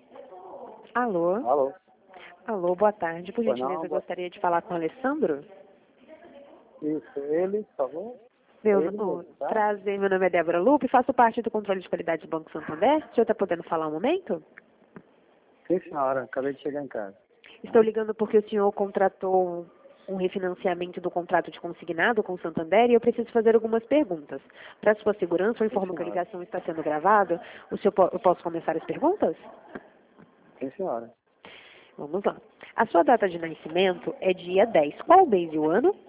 Alô? Alô? Alô, boa tarde. Por Pois gentileza, não, eu gostaria de falar com o Alessandro. Isso, ele, por favor. Meu, Ele mesmo, tá? prazer, meu nome é Débora Lupe, faço parte do controle de qualidade do Banco Santander. O senhor está podendo falar um momento? Sim, senhora, acabei de chegar em casa. Estou ligando porque o senhor contratou um refinanciamento do contrato de consignado com o Santander e eu preciso fazer algumas perguntas. Para sua segurança, eu informo que a senhora. ligação está sendo gravada. Eu posso começar as perguntas? Sim, senhora. Vamos lá. A sua data de nascimento é dia 10. Qual o mês e o ano?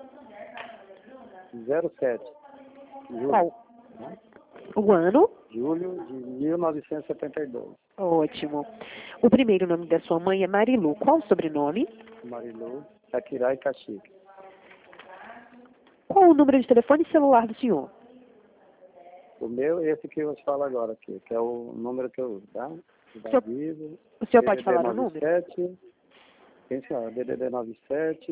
07, julho. Qual o ano? Julho de 1972. Ótimo. O primeiro nome da sua mãe é Marilu. Qual o sobrenome? Marilu, Taquirai Caxique. Qual o número de telefone e celular do senhor? O meu é esse que eu te falo agora aqui, que é o número que eu uso, tá? senhor- Vivo, O senhor pode falar o número? 97, sim, senhora, DDD 97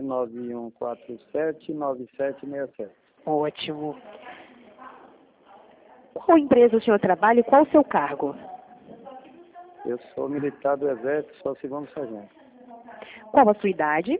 99147 9767. Ótimo. Qual empresa o senhor trabalha e qual o seu cargo? Eu sou militar do Exército, sou segundo sargento. Qual a sua idade?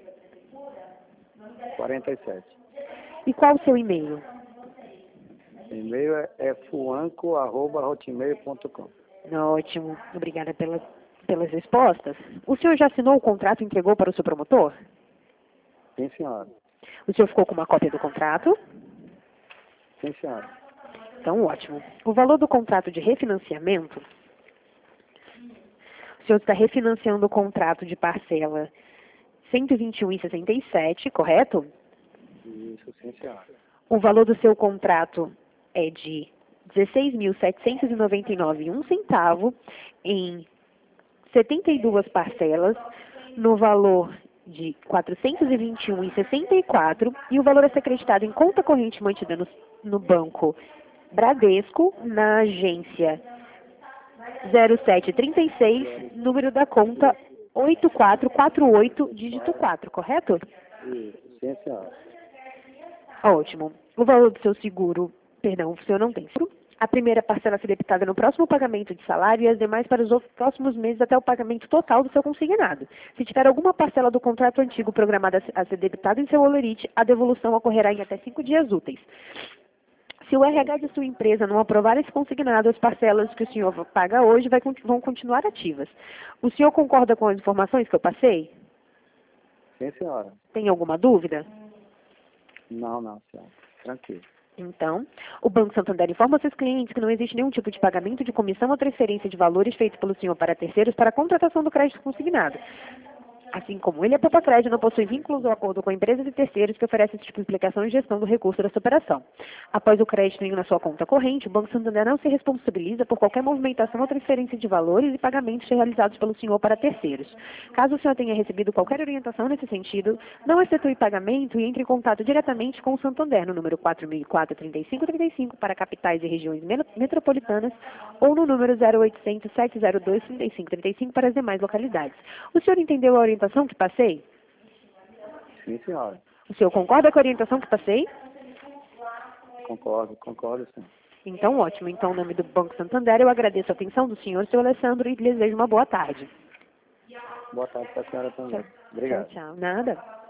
47. E qual o seu e-mail? E-mail é fuanco@hotmail.com. Ótimo. Obrigada pelas respostas. O senhor já assinou o contrato e entregou para o seu promotor? Sim, senhora. O senhor ficou com uma cópia do contrato? Sim, senhora. Então, ótimo. O valor do contrato de refinanciamento, o senhor está refinanciando o contrato de parcela 121,67, correto? Isso, sim, senhora. O valor do seu contrato é de R$ 16.799,01 em 72 parcelas, no valor de R$ 421,64 e o valor a ser acreditado em conta corrente mantida no banco Bradesco, na agência 0736, número da conta 8448, dígito 4, correto? Isso, sim, senhora. Ótimo. O valor do seu seguro, perdão, o senhor não tem seguro. A primeira parcela a ser debitada no próximo pagamento de salário e as demais para os próximos meses até o pagamento total do seu consignado. Se tiver alguma parcela do contrato antigo programada a ser debitada em seu holerite, a devolução ocorrerá em até 5 dias úteis. Se o RH de sua empresa não aprovar esse consignado, as parcelas que o senhor paga hoje vão continuar ativas. O senhor concorda com as informações que eu passei? Sim, senhora. Tem alguma dúvida? Não, senhora. Tranquilo. Então, o Banco Santander informa aos seus clientes que não existe nenhum tipo de pagamento de comissão ou transferência de valores feito pelo senhor para terceiros para a contratação do crédito consignado. Assim como ele, a Papafred não possui vínculos ou acordo com empresas e terceiros que oferecem esse tipo de implicação e gestão do recurso dessa operação. Após o crédito ir na sua conta corrente, o Banco Santander não se responsabiliza por qualquer movimentação ou transferência de valores e pagamentos realizados pelo senhor para terceiros. Caso o senhor tenha recebido qualquer orientação nesse sentido, não efetue pagamento e entre em contato diretamente com o Santander no número 4004-3535 para capitais e regiões metropolitanas ou no número 0800-702-3535 para as demais localidades. O senhor entendeu a orientação que passei? Sim, senhora. O senhor concorda com a orientação que passei? Concordo, sim. Então, ótimo. Então, em nome do Banco Santander, eu agradeço a atenção do senhor, seu Alessandro, e lhe desejo uma boa tarde. Boa tarde para a senhora também. Tchau, Obrigado. tchau. Nada.